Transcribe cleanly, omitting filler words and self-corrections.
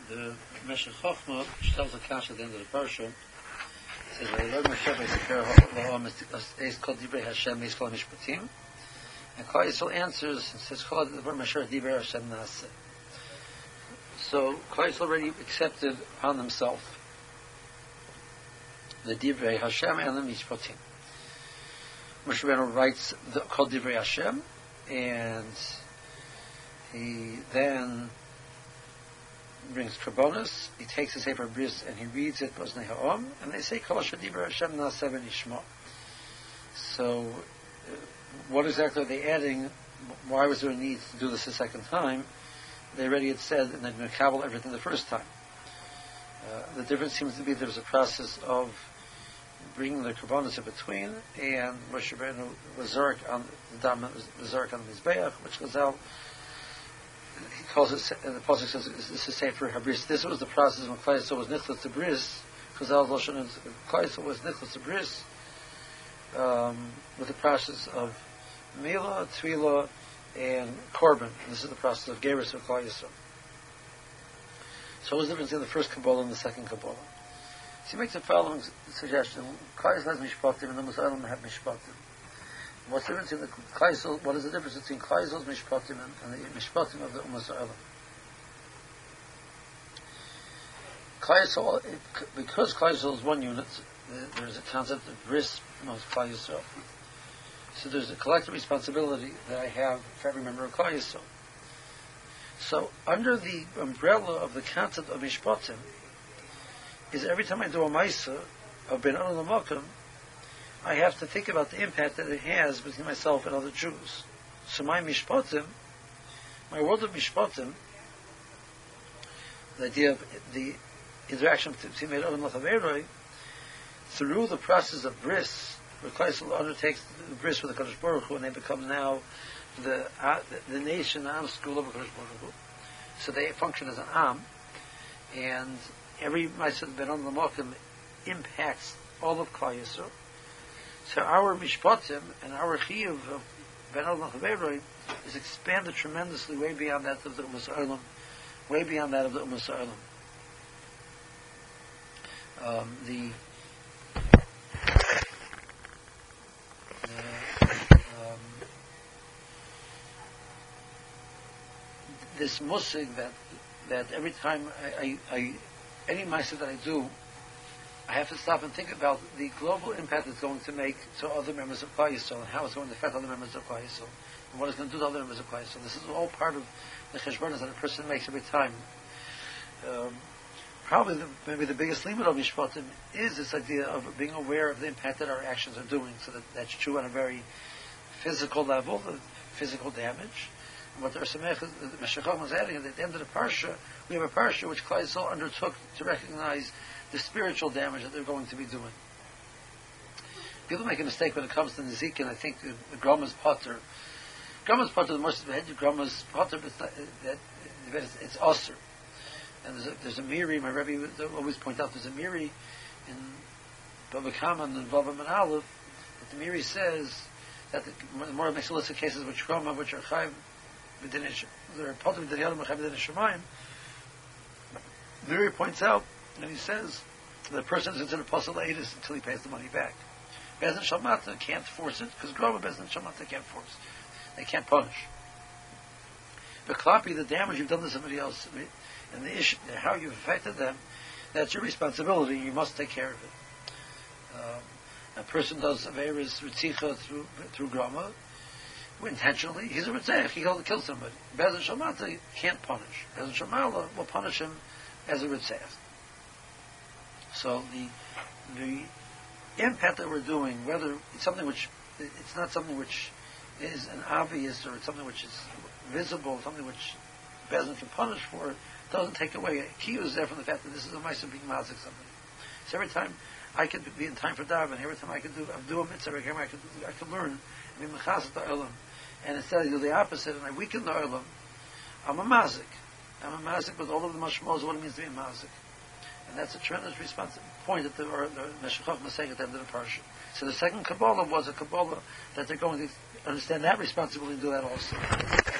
the Meshech Chochmah tells the Kash at the end of the parsha. Says, "Vayilad Moshe v'yisakar ha'olam is called Divrei Hashem is called Mishpatim." And Klal Yisrael answers and says, "Called the Moshe Divrei Hashem Naaseh." So Klal Yisrael already accepted upon themselves the Divrei Hashem and the Mishpatim. Moshe Rabbeinu writes called Divrei Hashem, and he then brings Karbonos. He takes the Sefer Bris and he reads it, Bosnei Ha'om, and they say Kol Divrei Hashem Naaseh v'nishma. So, what exactly are they adding? Why was there a need to do this a second time? They already had said, and they're going to kabbalah everything the first time. The difference seems to be there's a process of bringing the Karbonos in between, and Moshe Rabbeinu was Zarek on the Dam, was Zarek on the Mizbeach, which Chazal, he calls it, and the Pasuk says, this is Sefer HaBris. This was the process when Klal Yisrael was Nichlas to Bris. Chazal Lashon is, Klal Yisrael was Nichlas to Bris, with the process of Mila, Tvila, and Korban. This is the process of Gerus of Klal Yisrael. So what's the difference in the first Kabbalah and the second Kabbalah? So he makes the following suggestion. Klal Yisrael has Mishpatim and the Muslim have Mishpatim. What's the difference in the Klal Yisrael? What is the difference between Klal Yisrael's Mishpatim and the Mishpatim of the Ummah Ha'olam? Klal Yisrael, because Klal Yisrael is one unit, there's a concept of bris amongst Klal Yisrael. So there's a collective responsibility that I have for every member of Klal Yisrael. So under the umbrella of the concept of Mishpatim, is every time I do a Maisa of Ben Anu L'Makom, I have to think about the impact that it has between myself and other Jews. So my Mishpatim, my world of Mishpatim, the idea of the interaction between Ben Anu and Lachaveroi, through the process of bris, where Klal Yisrael undertakes the bris with the Kadosh Baruch Hu, and they become now the nation, the Am school of the Kadosh Baruch Hu. So they function as an Am, and every Ma'aseh Ben Anu L'Makom impacts all of Klal Yisrael. So our Mishpatim and our Chiyuv of Ben Anu L'Chaveroi is expanded tremendously, way beyond that of the Ummah Ha'olam, way beyond that of the Ummah Ha'olam. This musig that every time I any ma'aseh that I do, I have to stop and think about the global impact it's going to make to other members of Klal Yisrael, and how it's going to affect other members of Klal Yisrael, and what it's going to do to other members of Klal Yisrael. This is all part of the cheshbonos that a person makes every time. Probably maybe the biggest limit of Mishpatim is this idea of being aware of the impact that our actions are doing, so that's true on a very physical level, the physical damage. And what the Meshech Chochmah is adding, at the end of the parsha, we have a parsha which Klal Yisrael undertook to recognize the spiritual damage that they're going to be doing. People make a mistake when it comes to Nezikin. I think the Grama's Potter. Grama's Potter, the most Grama's Potter, it's Osir. And there's a Miri, my Rebbe always point out, there's a Miri in Bava Kama and Bava Manalev, that the Miri says that the more makes a list of cases which Grama, which are Chayv, they're Potter B'din Yadam, Chayv B'din Shemayim. Miri points out, and he says the person is into the Pasal Eidus until he pays the money back. Bezdin Shalmata can't force it, because Groma Bezdin Shalmata can't force. They can't punish. But Klapi, the damage you've done to somebody else, and the issue, how you've affected them, that's your responsibility. You must take care of it. A person does Averis Ritzicha through Groma, intentionally. He's a Ritzech. He killed somebody. Bezdin Shalmata can't punish. Bezdin Shalmata will punish him as a Ritzech. So the impact that we're doing, whether it's something which, it's not something which is an obvious, or it's something which is visible, something which Bezdin can punish for, doesn't take away. Key is there from the fact that this is a ma'aseh being mazik somebody. So every time I could be in time for daven, every time I could do a mitzvah, every time I could learn, and be mechasset the olam, and instead I do the opposite and I weaken the olam, I'm a mazik. I'm a mazik with all of the mashmos of what it means to be a mazik. And that's a tremendous point that the Meshech Chochmah is saying at the end of the parsha. So the second Kabbalah was a Kabbalah that they're going to understand that responsibility and do that also.